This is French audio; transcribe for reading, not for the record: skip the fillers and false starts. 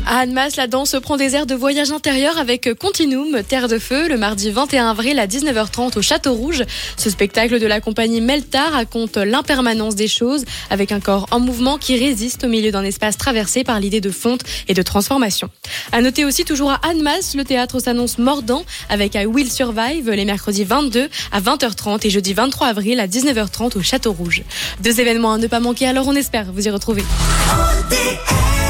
À Annemasse, la danse prend des airs de voyage intérieur avec Continuum, Terre de Feu, le mardi 21 avril à 19h30 au Château Rouge. Ce spectacle de la compagnie Melta raconte l'impermanence des choses avec un corps en mouvement qui résiste au milieu d'un espace traversé par l'idée de fonte et de transformation. À noter aussi, toujours à Annemasse, le théâtre s'annonce mordant avec I Will Survive les mercredis 22 à 20h30 et jeudi 23 avril à 19h30 au Château Rouge. 2 événements à ne pas manquer, alors on espère vous y retrouver.